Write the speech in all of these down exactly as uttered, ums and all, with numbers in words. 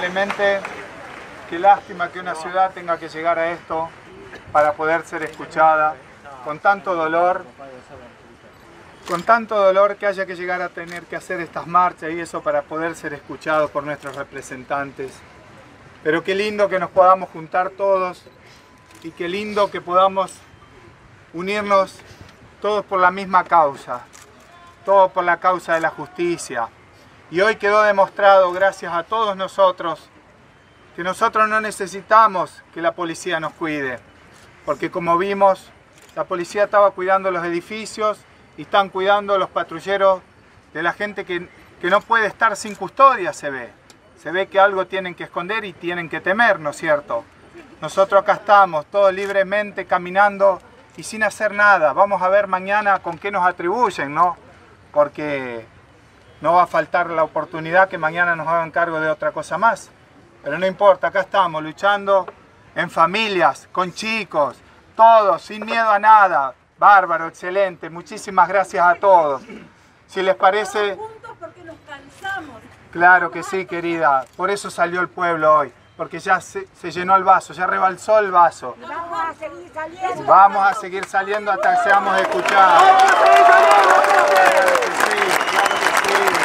lamentablemente, qué lástima que una ciudad tenga que llegar a esto para poder ser escuchada, con tanto dolor, con tanto dolor que haya que llegar a tener que hacer estas marchas y eso para poder ser escuchados por nuestros representantes. Pero qué lindo que nos podamos juntar todos y qué lindo que podamos unirnos todos por la misma causa, todos por la causa de la justicia. Y hoy quedó demostrado, gracias a todos nosotros, que nosotros no necesitamos que la policía nos cuide, porque como vimos, la policía estaba cuidando los edificios y están cuidando los patrulleros de la gente que, que no puede estar sin custodia, se ve. Se ve que algo tienen que esconder y tienen que temer, ¿no es cierto? Nosotros acá estamos, todos libremente caminando y sin hacer nada. Vamos a ver mañana con qué nos atribuyen, ¿no? Porque no va a faltar la oportunidad que mañana nos hagan cargo de otra cosa más. Pero no importa, acá estamos luchando en familias, con chicos, todos, sin miedo a nada. Bárbaro, excelente. Muchísimas gracias a todos. Si les parece... Todos juntos porque nos cansamos. Claro que sí, querida. Por eso salió el pueblo hoy. Porque ya se, se llenó el vaso, ya rebalsó el vaso. Vamos a seguir saliendo. Vamos a seguir saliendo hasta que seamos escuchados. Claro que sí, claro que sí.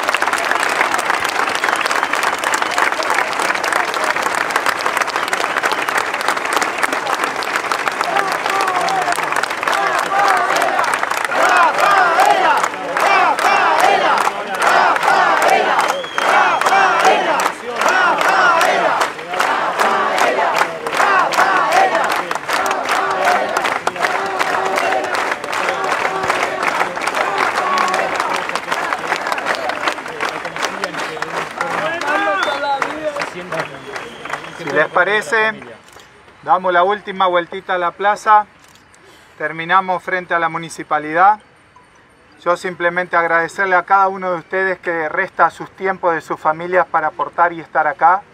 Si les parece, damos la última vueltita a la plaza, terminamos frente a la municipalidad. Yo simplemente agradecerle a cada uno de ustedes que resta sus tiempos de sus familias para aportar y estar acá.